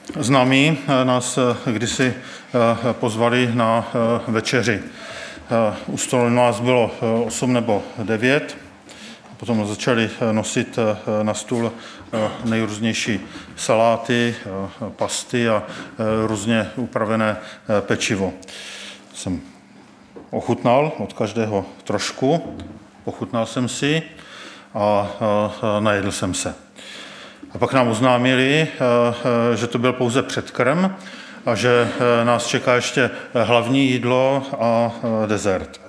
Známí nás kdysi pozvali na večeři. U stolu nás bylo 8 nebo 9. Potom začali nosit na stůl nejrůznější saláty, pasty a různě upravené pečivo. Jsem ochutnal od každého trošku, pochutnal jsem si a najedl jsem se. A pak nám oznámili, že to byl pouze předkrm a že nás čeká ještě hlavní jídlo a dezert.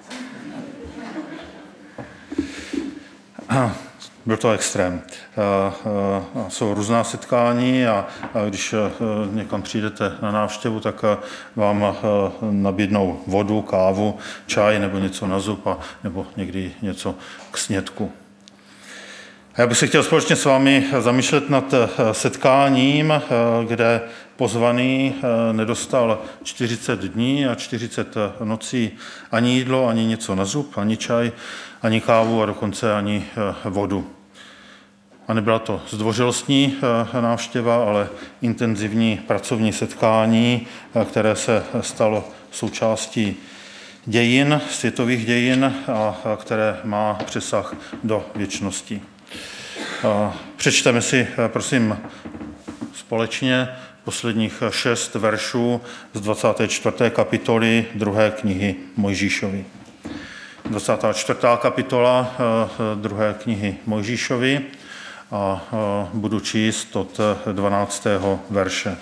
Byl to extrém. Jsou různá setkání a když někam přijdete na návštěvu, tak vám nabídnou vodu, kávu, čaj nebo něco na zub nebo někdy něco k snědku. Já bych se chtěl společně s vámi zamýšlet nad setkáním, kde pozvaný nedostal 40 dní a 40 nocí ani jídlo, ani něco na zub, ani čaj, ani kávu a dokonce ani vodu. A nebyla to zdvořilostní návštěva, ale intenzivní pracovní setkání, které se stalo součástí dějin, světových dějin a které má přesah do věčnosti. Přečteme si, prosím, společně posledních 6 veršů z 24. kapitoly 2. knihy Mojžíšovy. 24. kapitola 2. knihy Mojžíšovy a budu číst od 12. verše.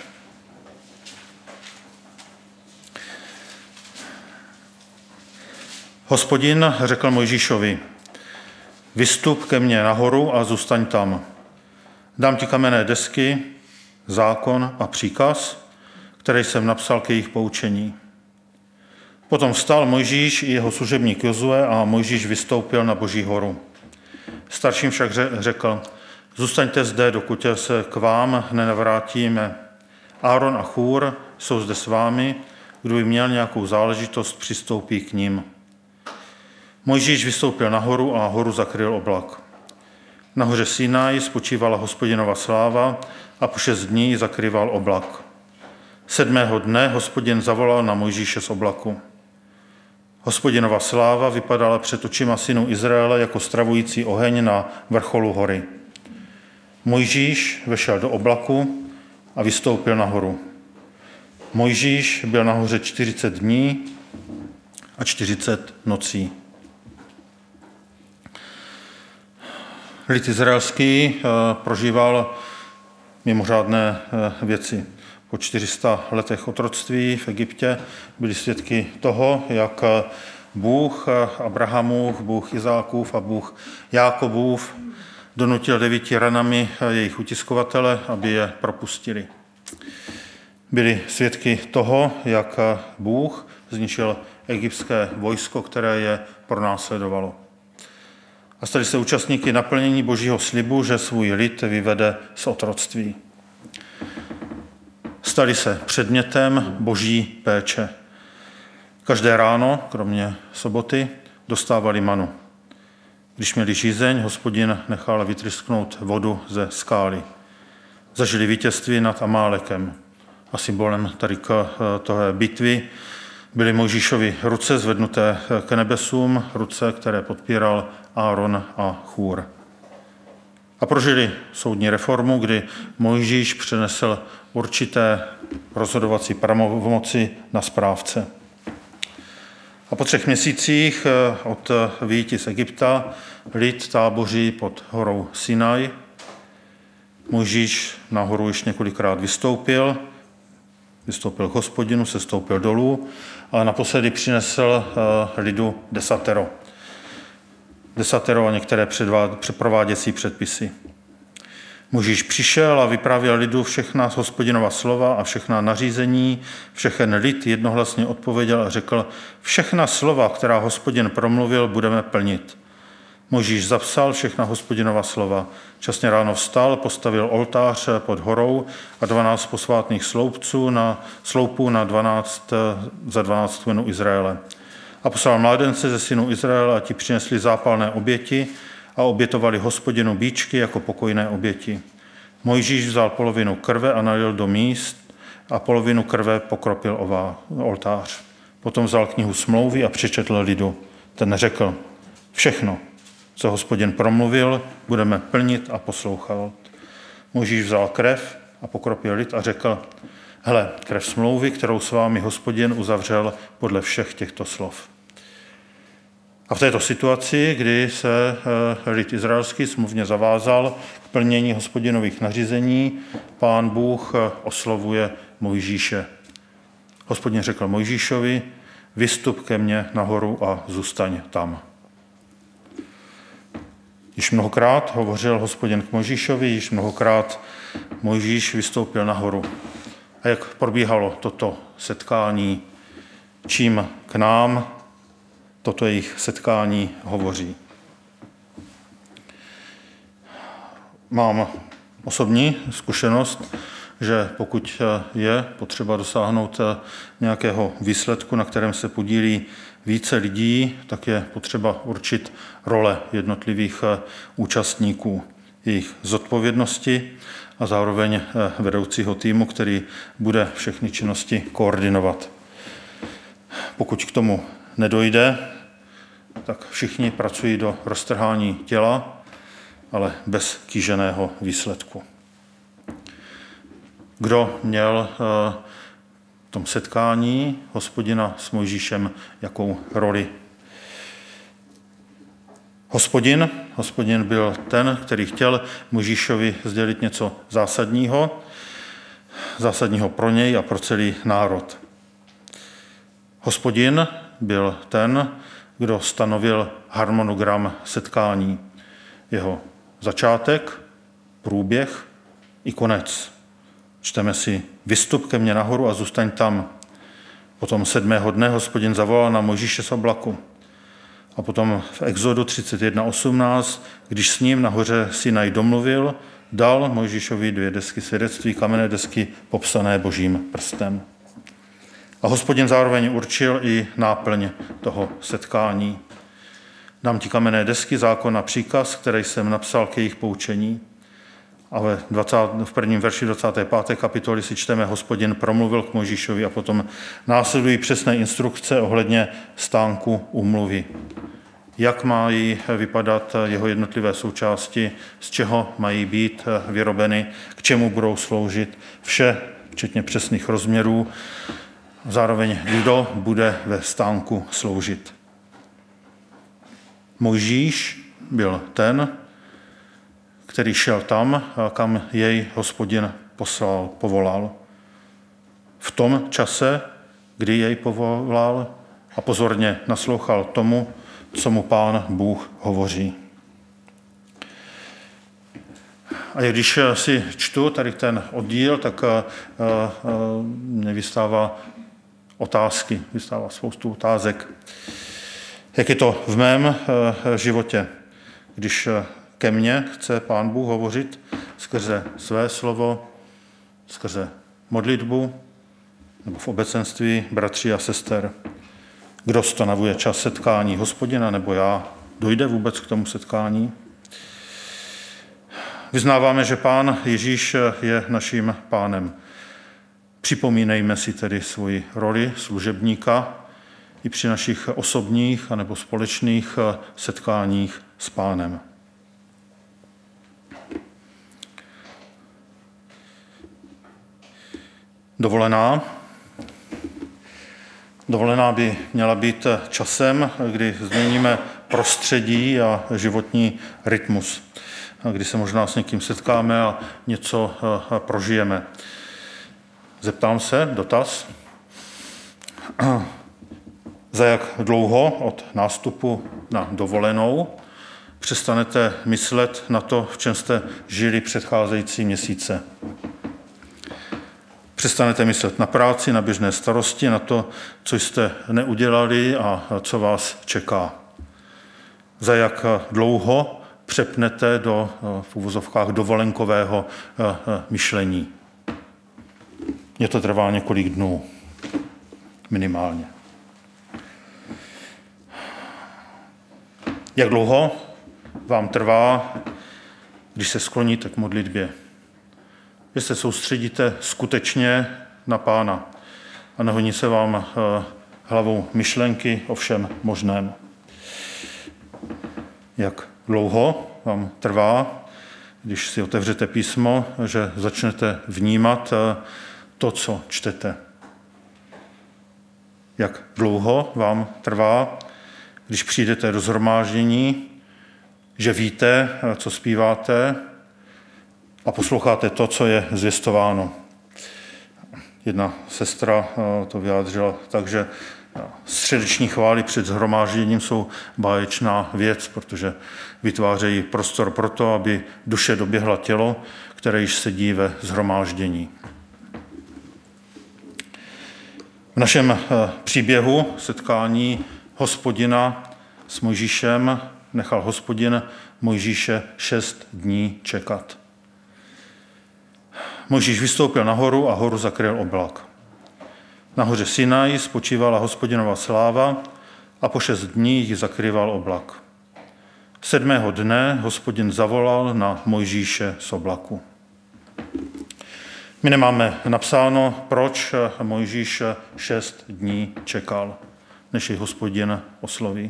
Hospodin řekl Mojžíšovi: Vystup ke mně nahoru a zůstaň tam. Dám ti kamenné desky, zákon a příkaz, který jsem napsal k jejich poučení. Potom vstal Mojžíš i jeho služebník Jozue a Mojžíš vystoupil na Boží horu. Starším však řekl: Zůstaňte zde, dokud se k vám nenavrátíme. Áron a Chůr jsou zde s vámi, kdo by měl nějakou záležitost, přistoupí k nim. Mojžíš vystoupil nahoru a horu zakryl oblak. Na hoře Sinaj spočívala Hospodinova sláva a po 6 dní zakrýval oblak. 7. dne Hospodin zavolal na Mojžíše z oblaku. Hospodinova sláva vypadala před očima synů Izraele jako stravující oheň na vrcholu hory. Mojžíš vešel do oblaku a vystoupil nahoru. Mojžíš byl nahoře 40 dní a 40 nocí. Lid izraelský prožíval mimořádné věci. Po 400 letech otroctví v Egyptě byli svědky toho, jak Bůh Abrahamův, Bůh Izákův a Bůh Jákobův donutil 9 ranami jejich utiskovatele, aby je propustili. Byli svědky toho, jak Bůh zničil egyptské vojsko, které je pronásledovalo. A stali se účastníky naplnění Božího slibu, že svůj lid vyvede z otroctví. Stali se předmětem Boží péče. Každé ráno, kromě soboty, dostávali manu. Když měli žízeň, Hospodin nechal vytrysknout vodu ze skály. Zažili vítězství nad Amálekem. A symbolem tady tohle bitvy byly Mojžíšovy ruce zvednuté k nebesům, ruce, které podpíral Áron a Chůr. A prožili soudní reformu, kdy Mojžíš přenesl určité rozhodovací pravomoci na správce. A po 3 měsících od výjití z Egypta lid táboří pod horou Sinaj. Mojžíš na horu již několikrát vystoupil k Hospodinu, sestoupil dolů a naposledy přinesl lidu desatero a některé prováděcí předpisy. Mojžíš přišel a vyprávěl lidu všechna Hospodinova slova a všechna nařízení. Všechen lid jednohlasně odpověděl a řekl: Všechna slova, která Hospodin promluvil, budeme plnit. Mojžíš zapsal všechna Hospodinova slova. Časně ráno vstal, postavil oltář pod horou a 12 posvátných sloupů na 12 za 12 kmenů Izraele. A poslal mládence ze synů Izraele a ti přinesli zápalné oběti a obětovali Hospodinu býčky jako pokojné oběti. Mojžíš vzal polovinu krve a nalil do míst a polovinu krve pokropil oltář. Potom vzal knihu smlouvy a přečetl lidu. Ten řekl, všechno, co Hospodin promluvil, budeme plnit a poslouchat. Mojžíš vzal krev a pokropil lid a řekl, hele, krev smlouvy, kterou s vámi Hospodin uzavřel podle všech těchto slov. A v této situaci, kdy se lid izraelský smluvně zavázal k plnění Hospodinových nařízení, Pán Bůh oslovuje Mojžíše. Hospodin řekl Mojžíšovi, vystup ke mně nahoru a zůstaň tam. Již mnohokrát hovořil Hospodin k Mojžíšovi, již mnohokrát Mojžíš vystoupil nahoru. A jak probíhalo toto setkání, čím k nám toto jejich setkání hovoří. Mám osobní zkušenost, že pokud je potřeba dosáhnout nějakého výsledku, na kterém se podílí více lidí, tak je potřeba určit role jednotlivých účastníků, jejich zodpovědnosti a zároveň vedoucího týmu, který bude všechny činnosti koordinovat. Pokud k tomu nedojde, tak všichni pracují do roztrhání těla, ale bez kýženého výsledku. Kdo měl v tom setkání Hospodina s Mojžíšem jakou roli? Hospodin byl ten, který chtěl Mojžíšovi sdělit něco zásadního pro něj a pro celý národ. Hospodin byl ten, kdo stanovil harmonogram setkání. Jeho začátek, průběh i konec. Čteme si, vystup ke mně nahoru a zůstaň tam. Potom 7. dne Hospodin zavolal na Mojžíše z oblaku. A potom v Exodu 31.18, když s ním nahoře Sinaj domluvil, dal Mojžíšovi 2 desky svědectví, kamenné desky popsané Božím prstem. A Hospodin zároveň určil i náplň toho setkání. Dám ti kamenné desky, zákon a příkaz, který jsem napsal k jejich poučení. A v prvním verši 25. kapitoly si čteme, Hospodin promluvil k Mojžíšovi a potom následují přesné instrukce ohledně stánku úmluvy. Jak mají vypadat jeho jednotlivé součásti, z čeho mají být vyrobeny, k čemu budou sloužit, vše, včetně přesných rozměrů, zároveň kdo bude ve stánku sloužit. Mojžíš byl ten, který šel tam, kam jej Hospodin povolal. V tom čase, kdy jej povolal a pozorně naslouchal tomu, co mu Pán Bůh hovoří. A když si čtu tady ten oddíl, tak mě vystává spoustu otázek. Jak je to v mém životě, když ke mně chce Pán Bůh hovořit skrze své slovo, skrze modlitbu nebo v obecenství bratří a sester. Kdo stanovuje čas setkání, Hospodina nebo já? Dojde vůbec k tomu setkání? Vyznáváme, že Pán Ježíš je naším Pánem. Připomínejme si tedy svoji roli služebníka i při našich osobních anebo společných setkáních s Pánem. Dovolená by měla být časem, kdy změníme prostředí a životní rytmus, kdy se možná s někým setkáme a něco prožijeme. Zeptám se, dotaz. Za jak dlouho od nástupu na dovolenou přestanete myslet na to, v čem jste žili předcházející měsíce? Přestanete myslet na práci, na běžné starosti, na to, co jste neudělali a co vás čeká. Za jak dlouho přepnete do v uvozovkách dovolenkového myšlení. Mně to trvá několik dnů, minimálně. Jak dlouho vám trvá, když se skloníte k modlitbě? že se soustředíte skutečně na Pána a nehoní se vám hlavou myšlenky o všem možném. Jak dlouho vám trvá, když si otevřete písmo, že začnete vnímat to, co čtete? Jak dlouho vám trvá, když přijdete do shromáždění, že víte, co zpíváte a posloucháte to, co je zvěstováno? Jedna sestra to vyjádřila tak, že středeční chvály před shromážděním jsou báječná věc, protože vytvářejí prostor pro to, aby duše doběhla tělo, které již sedí ve shromáždění. V našem příběhu setkání Hospodina s Mojžíšem nechal Hospodin Mojžíše 6 dní čekat. Mojžíš vystoupil nahoru a horu zakryl oblak. Na hoře Sinaj spočívala Hospodinova sláva a po 6 dní ji zakrýval oblak. 7. dne Hospodin zavolal na Mojžíše z oblaku. My nemáme napsáno, proč Mojžíš 6 dní čekal, než ji Hospodin osloví.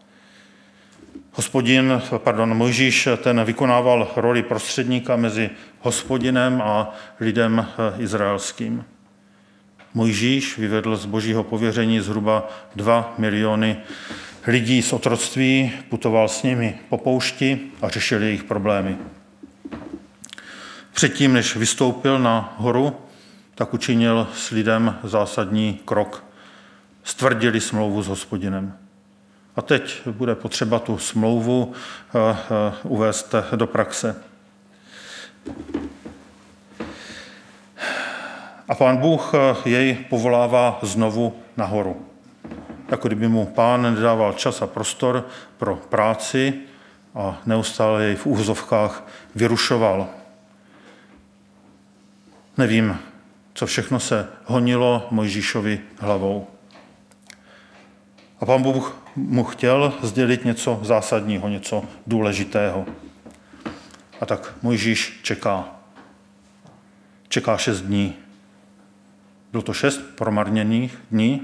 Mojžíš ten vykonával roli prostředníka mezi Hospodinem a lidem izraelským. Mojžíš vyvedl z božího pověření zhruba 2 miliony lidí z otroctví, putoval s nimi po poušti a řešil jejich problémy. Předtím, než vystoupil na horu, tak učinil s lidem zásadní krok. Stvrdili smlouvu s Hospodinem. A teď bude potřeba tu smlouvu uvést do praxe. A Pán Bůh jej povolává znovu nahoru. Jako kdyby mu Pán nedával čas a prostor pro práci a neustále jej v úvozovkách vyrušoval. Nevím, co všechno se honilo Mojžíšovi hlavou. A Pán Bůh mu chtěl sdělit něco zásadního, něco důležitého. A tak Mojžíš čeká. Čeká 6 dní. Bylo to 6 promarněných dní.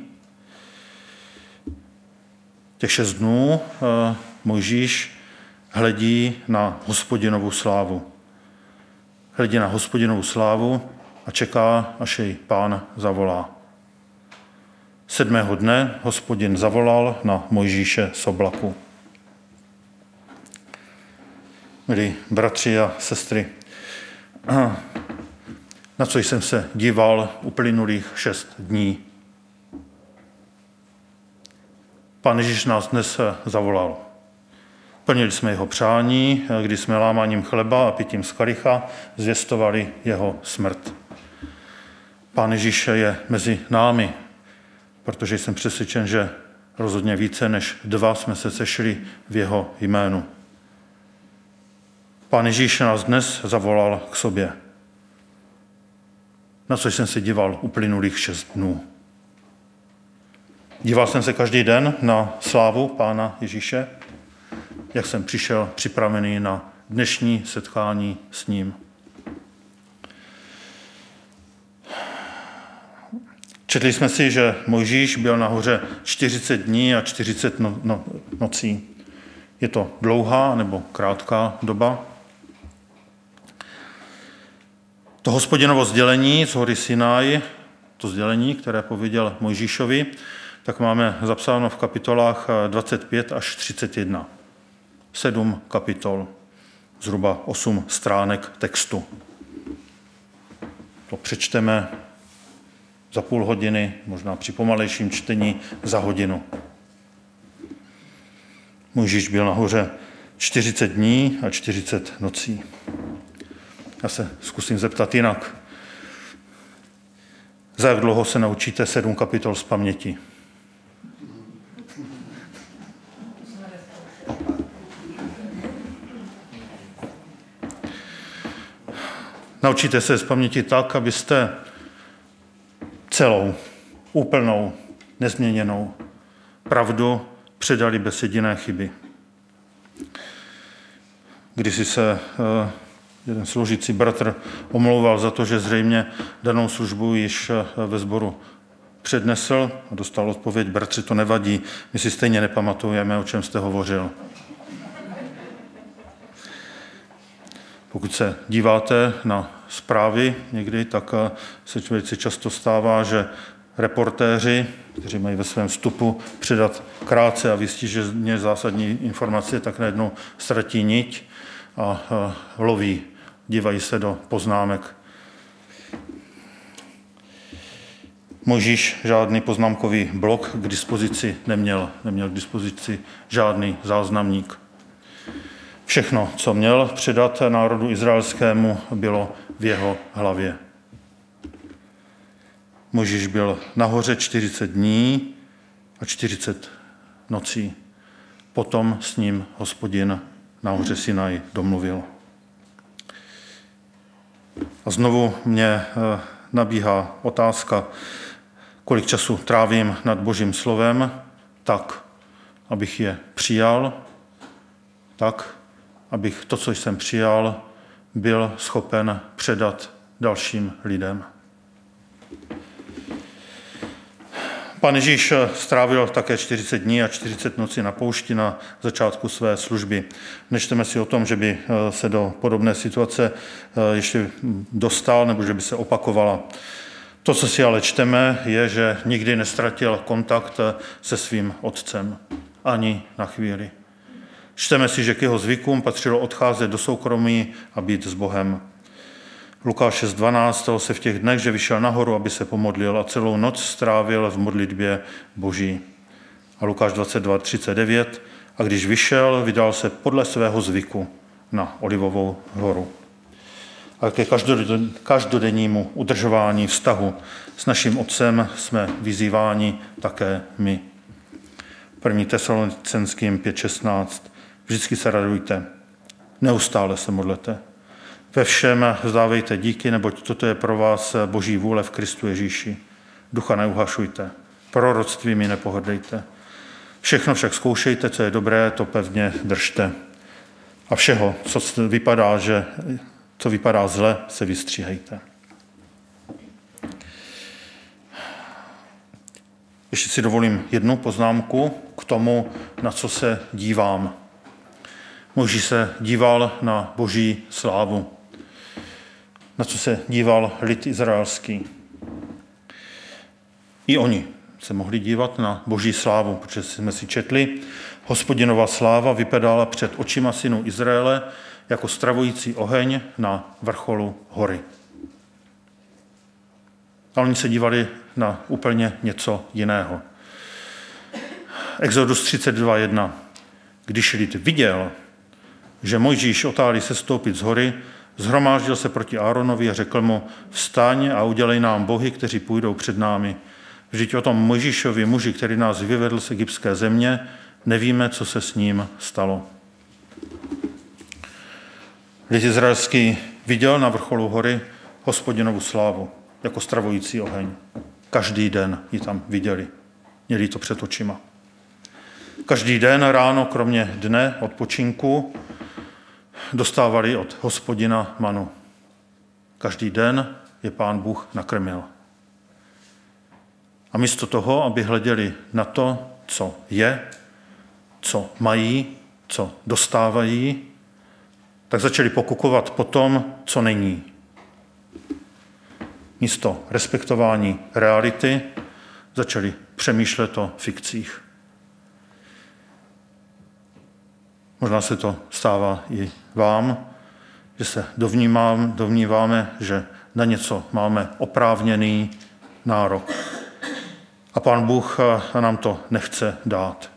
Těch 6 dnů Mojžíš hledí na Hospodinovu slávu. Hledí na Hospodinovu slávu a čeká, až jej Pán zavolá. 7. dne Hospodin zavolal na Mojžíše z oblaku. Milí bratři a sestry, na co jsem se díval uplynulých 6 dní. Pán Ježíš nás dnes zavolal. Plnili jsme jeho přání, kdy jsme lámáním chleba a pitím z kalicha zvěstovali jeho smrt. Pán Ježíš je mezi námi, protože jsem přesvědčen, že rozhodně více než 2 jsme se sešli v jeho jménu. Pán Ježíš nás dnes zavolal k sobě. Na co jsem se díval uplynulých 6 dnů. Díval jsem se každý den na slávu Pána Ježíše, jak jsem přišel připravený na dnešní setkání s ním. Četli jsme si, že Mojžíš byl nahoře 40 dní a 40 nocí. Je to dlouhá nebo krátká doba? To Hospodinovo sdělení z hory Sinaj, to sdělení, které pověděl Mojžíšovi, tak máme zapsáno v kapitolách 25 až 31. 7 kapitol, zhruba 8 stránek textu. To přečteme za půl hodiny, možná při pomalejším čtení za hodinu. Mojžíš byl nahoře 40 dní a 40 nocí. Já se zkusím zeptat jinak. Za jak dlouho se naučíte 7 kapitol z paměti? Naučíte se z paměti tak, abyste celou, úplnou, nezměněnou pravdu předali bez jediné chyby. Kdysi se jeden sloužící bratr omlouval za to, že zřejmě danou službu již ve sboru přednesl a dostal odpověď: bratři, to nevadí, my si stejně nepamatujeme, o čem jste hovořil. Pokud se díváte na zprávy někdy, tak se velice často stává, že reportéři, kteří mají ve svém vstupu předat krátce a výstižně zásadní informace, tak najednou ztratí niť a loví, dívají se do poznámek. Mojžíš žádný poznámkový blok k dispozici neměl k dispozici žádný záznamník. Všechno, co měl předat národu izraelskému, bylo v jeho hlavě. Mojžíš byl nahoře 40 dní a 40 nocí. Potom s ním Hospodin na hoře Sinaj domluvil. A znovu mě nabíhá otázka, kolik času trávím nad Božím slovem, tak, abych je přijal, tak, abych to, co jsem přijal, byl schopen předat dalším lidem. Pan Ježíš strávil také 40 dní a 40 nocí na poušti na začátku své služby. Nečteme si o tom, že by se do podobné situace ještě dostal nebo že by se opakovala. To, co si ale čteme, je, že nikdy neztratil kontakt se svým otcem. Ani na chvíli. Čteme si, že k jeho zvykům patřilo odcházet do soukromí a být s Bohem. Lukáš 6.12 se v těch dnech, že vyšel nahoru, aby se pomodlil a celou noc strávil v modlitbě Boží. A Lukáš 22.39 a když vyšel, vydal se podle svého zvyku na Olivovou horu. A ke každodennímu udržování vztahu s naším otcem jsme vyzýváni také my. 1. Tesalonicenským 5.16. Vždycky se radujte, neustále se modlete. Ve všem vzdávejte díky, neboť toto je pro vás Boží vůle v Kristu Ježíši. Ducha neuhašujte, proroctvími nepohrdejte. Všechno však zkoušejte, co je dobré, to pevně držte. A všeho, co vypadá zle, se vystříhejte. Ještě si dovolím jednu poznámku k tomu, na co se dívám. Mojžíš se díval na Boží slávu. Na co se díval lid izraelský. I oni se mohli dívat na Boží slávu, protože jsme si četli, Hospodinova sláva vypadala před očima synů Izraele jako stravující oheň na vrcholu hory. A oni se dívali na úplně něco jiného. Exodus 32.1. Když lid viděl, že Mojžíš otálí sestoupit z hory, zhromáždil se proti Áronovi a řekl mu, vstaň a udělej nám bohy, kteří půjdou před námi. Vždyť o tom Mojžíšovi muži, který nás vyvedl z egyptské země, nevíme, co se s ním stalo. Lid izraelský viděl na vrcholu hory Hospodinovu slávu jako stravující oheň. Každý den ji tam viděli. Měli to před očima. Každý den ráno, kromě dne odpočinku, dostávali od Hospodina manu. Každý den je Pán Bůh nakrmil. A místo toho, aby hleděli na to, co je, co mají, co dostávají, tak začali pokukovat po tom, co není. Místo respektování reality začali přemýšlet o fikcích. Možná se to stává i vám, že se domníváme, že na něco máme oprávněný nárok. A Pán Bůh nám to nechce dát.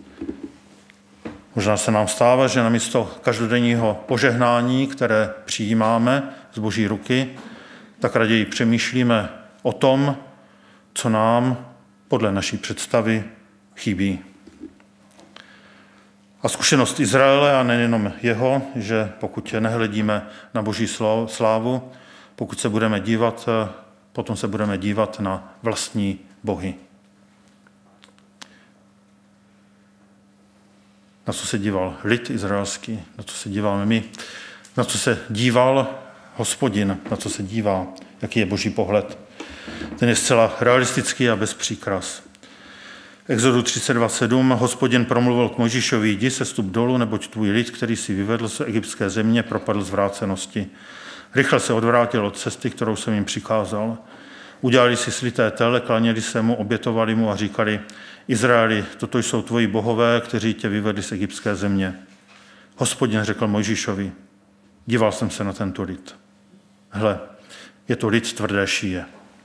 Možná se nám stává, že namísto každodenního požehnání, které přijímáme z Boží ruky, tak raději přemýšlíme o tom, co nám podle naší představy chybí. A zkušenost Izraele, a nejenom jeho, že pokud nehledíme na Boží slávu, pokud se budeme dívat, potom se budeme dívat na vlastní bohy. Na co se díval lid izraelský, na co se díváme my. na co se díval Hospodin, na co se dívá, jaký je Boží pohled. Ten je zcela realistický a bez příkras. Exodu 32:7 Hospodin promluvil k Mojžíšovi: jdi sestup dolů, neboť tvůj lid, který si vyvedl z egyptské země, propadl zvrácenosti. Rychle se odvrátil od cesty, kterou jsem jim přikázal. Udělali si slité tele, klaněli se mu, obětovali mu a říkali: Izraeli, toto jsou tvoji bohové, kteří tě vyvedli z egyptské země. Hospodin řekl Mojžíšovi: díval jsem se na tento lid. Hle, je to lid tvrdé šíje.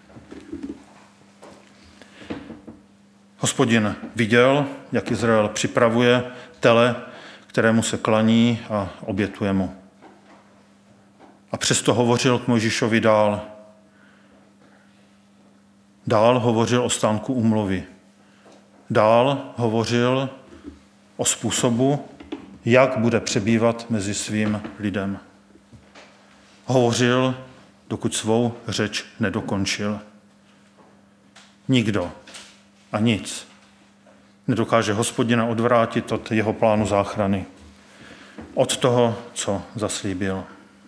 Hospodin viděl, jak Izrael připravuje tele, kterému se klaní a obětuje mu. A přesto hovořil k Mojžíšovi dál. Dál hovořil o stánku úmluvy. Dál hovořil o způsobu, jak bude přebývat mezi svým lidem. Hovořil, dokud svou řeč nedokončil. Nikdo a nic nedokáže Hospodina odvrátit od jeho plánu záchrany, od toho, co zaslíbil.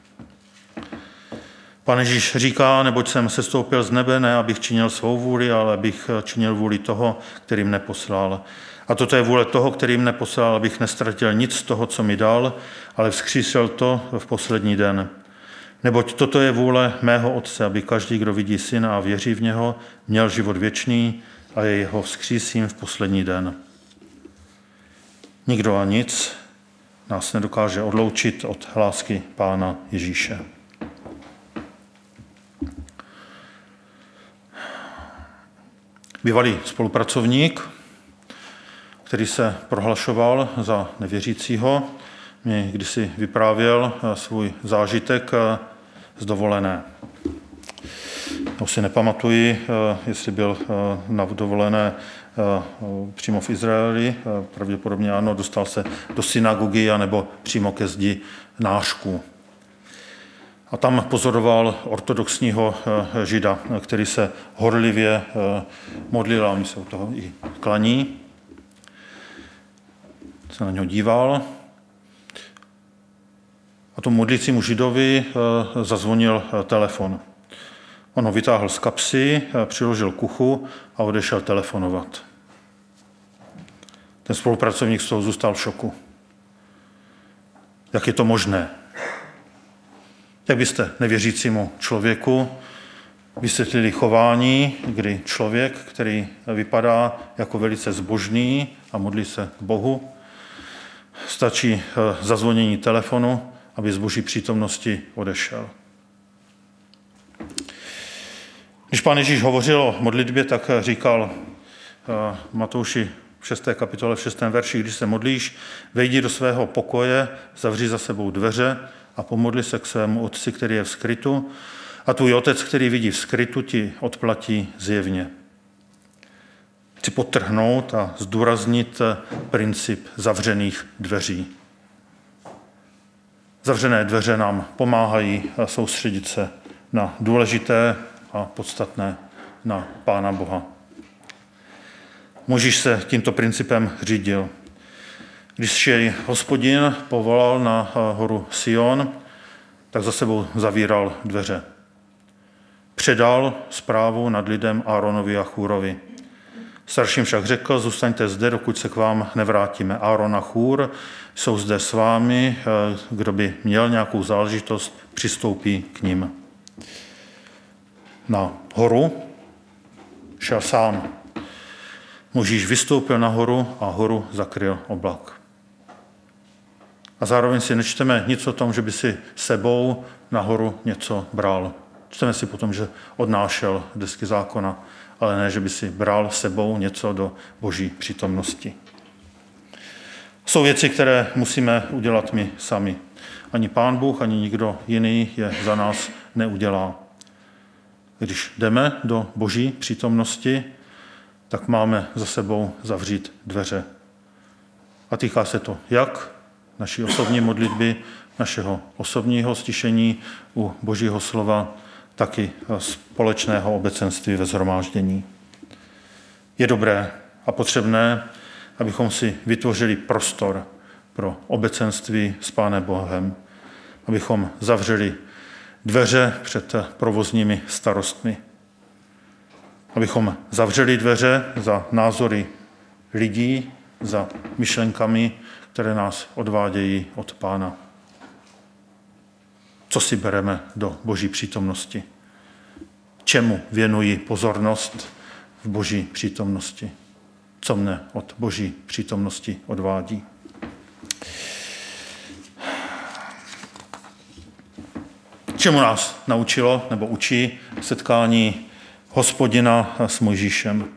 Pán Ježíš říká: neboť jsem sestoupil z nebe, ne abych činil svou vůli, ale abych činil vůli toho, který mne poslal. A toto je vůle toho, který mne poslal, abych nestratil nic z toho, co mi dal, ale vzkřísil to v poslední den. Neboť toto je vůle mého Otce, aby každý, kdo vidí Syna a věří v něho, měl život věčný a jej ho vzkřísím v poslední den. Nikdo a nic nás nedokáže odloučit od lásky Pána Ježíše. Bývalý spolupracovník, který se prohlašoval za nevěřícího, mě kdysi vyprávěl svůj zážitek z dovolené. Už si nepamatuji, jestli byl na dovolené přímo v Izraeli, pravděpodobně ano, dostal se do synagogy anebo přímo ke zdi nášku. A tam pozoroval ortodoxního žida, který se horlivě modlil, a my se u toho i klaní. Se na něho díval. A tomu modlícímu židovi zazvonil telefon. On ho vytáhl z kapsy, přiložil k uchu a odešel telefonovat. Ten spolupracovník z toho zůstal v šoku. Jak je to možné? Jak byste nevěřícímu člověku vysvětlili chování, kdy člověk, který vypadá jako velice zbožný a modlí se k Bohu, stačí zazvonění telefonu, aby z Boží přítomnosti odešel. Když Pán Ježíš hovořil o modlitbě, tak říkal Matouši v 6. kapitole v 6. verši: když se modlíš, vejdi do svého pokoje, zavři za sebou dveře a pomodli se k svému Otci, který je v skrytu, a tvůj Otec, který vidí v skrytu, ti odplatí zjevně. Chci podtrhnout a zdůraznit princip zavřených dveří. Zavřené dveře nám pomáhají soustředit se na důležité a podstatné, na Pána Boha. Mojžíš se tímto principem řídil. Když jej Hospodin povolal na horu Sion, tak za sebou zavíral dveře. Předal správu nad lidem Áronovi a Chúrovi. Starším však řekl: zůstaňte zde, dokud se k vám nevrátíme. Áron a Chúr jsou zde s vámi, kdo by měl nějakou záležitost, přistoupí k nim. Na horu šel sám. Mojžíš vystoupil na horu a horu zakryl oblak. A zároveň si nečteme nic o tom, že by si sebou na horu něco bral. Čteme si potom, že odnášel desky zákona, ale ne, že by si bral sebou něco do Boží přítomnosti. Jsou věci, které musíme udělat my sami. Ani Pán Bůh, ani nikdo jiný je za nás neudělá. Když jdeme do Boží přítomnosti, tak máme za sebou zavřít dveře. A týká se to jak naší osobní modlitby, našeho osobního stišení u Božího slova, taky společného obecenství ve shromáždění. Je dobré a potřebné, abychom si vytvořili prostor pro obecenství s Pánem Bohem, abychom zavřeli dveře před provozními starostmi. Abychom zavřeli dveře za názory lidí, za myšlenkami, které nás odvádějí od Pána. Co si bereme do Boží přítomnosti? Čemu věnuji pozornost v Boží přítomnosti? Co mne od Boží přítomnosti odvádí? Čemu nás naučilo nebo učí setkání Hospodina s Mojžíšem?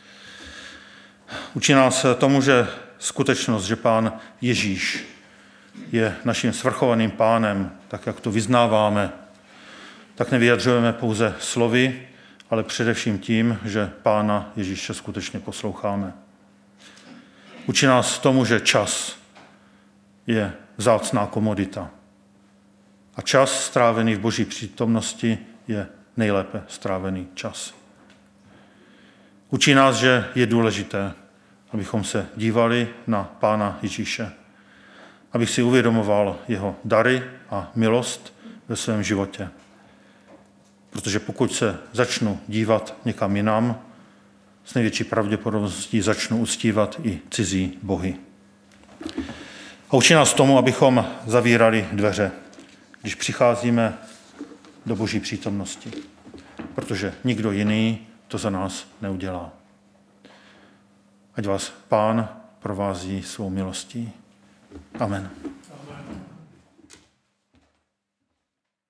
Učí nás tomu, že skutečnost, že Pán Ježíš je naším svrchovaným pánem, tak jak to vyznáváme, tak nevyjadřujeme pouze slovy, ale především tím, že Pána Ježíše skutečně posloucháme. Učí nás tomu, že čas je vzácná komodita. A čas strávený v Boží přítomnosti je nejlépe strávený čas. Učí nás, že je důležité, abychom se dívali na Pána Ježíše, abych si uvědomoval jeho dary a milost ve svém životě. Protože pokud se začnu dívat někam jinam, s největší pravděpodobností začnu uctívat i cizí bohy. A učí nás tomu, abychom zavírali dveře, když přicházíme do Boží přítomnosti. Protože nikdo jiný to za nás neudělá. Ať vás Pán provází svou milostí. Amen.